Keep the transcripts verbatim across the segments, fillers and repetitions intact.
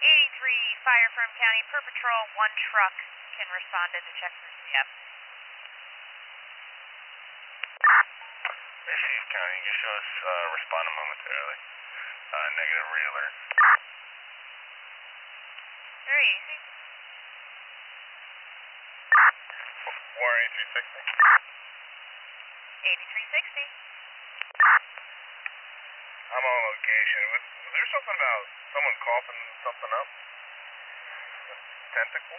eighty-three, Fire from County, per patrol, one truck can respond to the check for C F. This is County, just show us uh, responding momentarily. Uh, negative re-alert. Very easy. War eighty-three sixty. eighty-three sixty. I'm on location. Was, was there something about someone coughing something up? A tentacle?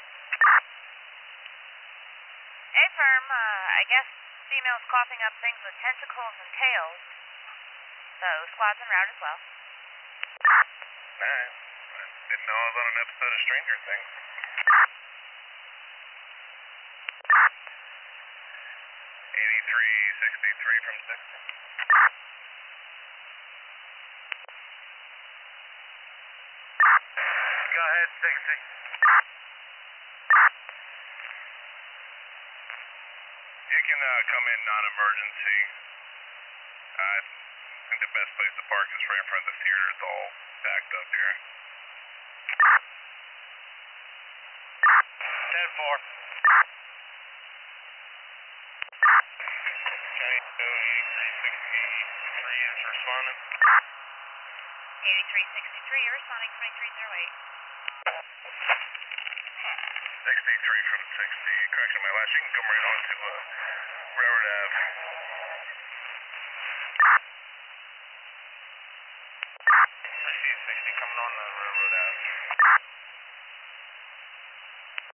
A-firm, uh, I guess females coughing up things with tentacles and tails. So, squad's en route as well. Nice. I didn't know I was on an episode of Stranger Things. eighty-three sixty-three from sixty. Go ahead, sixty. You can uh, come in non-emergency. I think the best place to park is right in front of the theater. It's all backed up here. ten four. Okay, eighty-three sixty-three is responding. eighty-three sixty-three, you're responding twenty-three oh eight. sixty-three from sixty. Correction, my last, you can come right on to uh, Railroad Ave.